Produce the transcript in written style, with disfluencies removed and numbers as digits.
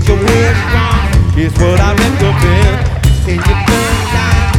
get your head strong. Here's what I recommend.